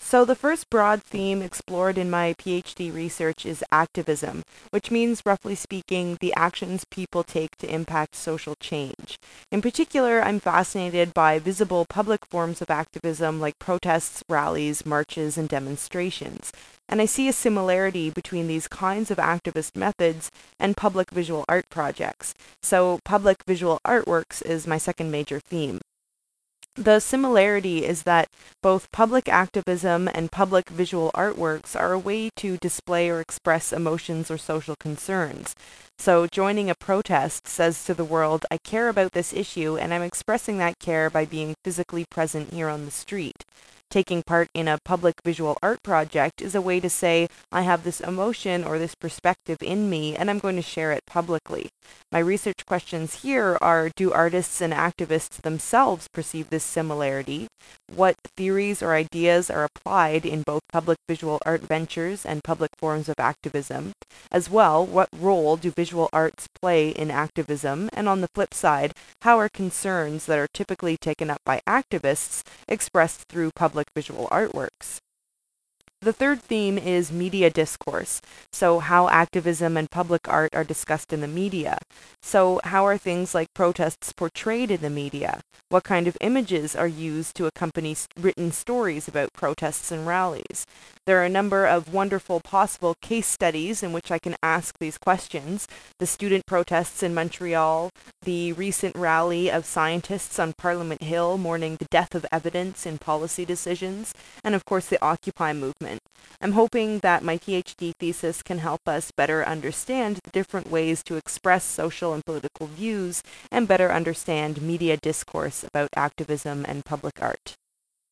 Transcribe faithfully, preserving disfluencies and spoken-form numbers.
So, the first broad theme explored in my PhD research is activism, which means, roughly speaking, the actions people take to impact social change. In particular, I'm fascinated by visible public forms of activism like protests, rallies, marches, and demonstrations. And I see a similarity between these kinds of activist methods and public visual art projects. So, public visual artworks is my second major theme. The similarity is that both public activism and public visual artworks are a way to display or express emotions or social concerns. So, joining a protest says to the world, I care about this issue and I'm expressing that care by being physically present here on the street. Taking part in a public visual art project is a way to say, I have this emotion or this perspective in me and I'm going to share it publicly. My research questions here are, do artists and activists themselves perceive this similarity? What theories or ideas are applied in both public visual art ventures and public forms of activism? As well, what role do visual arts play in activism? And on the flip side, how are concerns that are typically taken up by activists expressed through public visual artworks? The third theme is media discourse. So, how activism and public art are discussed in the media. So, how are things like protests portrayed in the media? What kind of images are used to accompany s- written stories about protests and rallies? There are a number of wonderful possible case studies in which I can ask these questions. The student protests in Montreal, the recent rally of scientists on Parliament Hill mourning the death of evidence in policy decisions, and of course the Occupy movement. I'm hoping that my PhD thesis can help us better understand the different ways to express social and political views and better understand media discourse about activism and public art.